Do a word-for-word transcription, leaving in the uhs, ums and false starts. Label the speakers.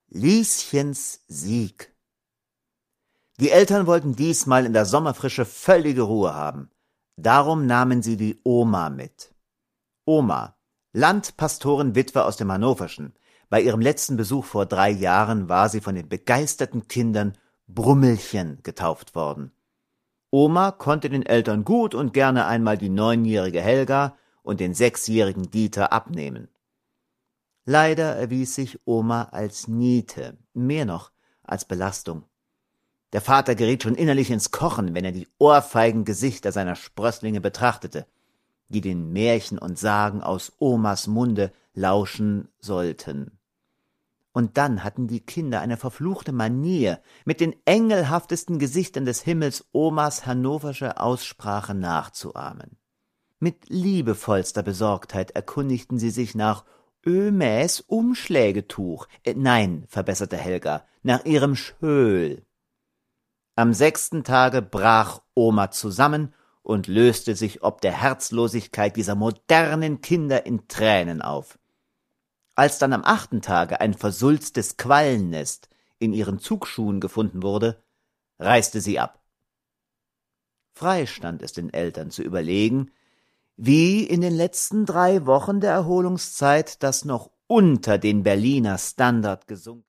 Speaker 1: Lieschens Sieg. Die Eltern wollten diesmal in der Sommerfrische völlige Ruhe haben. Darum nahmen sie die Oma mit. Oma, Landpastorenwitwe aus dem Hannoverschen. Bei ihrem letzten Besuch vor drei Jahren war sie von den begeisterten Kindern Brummelchen getauft worden. Oma konnte den Eltern gut und gerne einmal die neunjährige Helga und den sechsjährigen Dieter abnehmen. Leider erwies sich Oma als Niete, mehr noch als Belastung. Der Vater geriet schon innerlich ins Kochen, wenn er die Ohrfeigengesichter seiner Sprösslinge betrachtete, die den Märchen und Sagen aus Omas Munde lauschen sollten. Und dann hatten die Kinder eine verfluchte Manier, mit den engelhaftesten Gesichtern des Himmels Omas hannoversche Aussprache nachzuahmen. Mit liebevollster Besorgtheit erkundigten sie sich nach Ömäs Umschlägetuch, äh, nein, verbesserte Helga, nach ihrem Schöl. Am sechsten Tage brach Oma zusammen und löste sich ob der Herzlosigkeit dieser modernen Kinder in Tränen auf. Als dann am achten Tage ein versulztes Quallennest in ihren Zugschuhen gefunden wurde, reiste sie ab. Frei stand es den Eltern zu überlegen, wie in den letzten drei Wochen der Erholungszeit das noch unter den Berliner Standard gesunken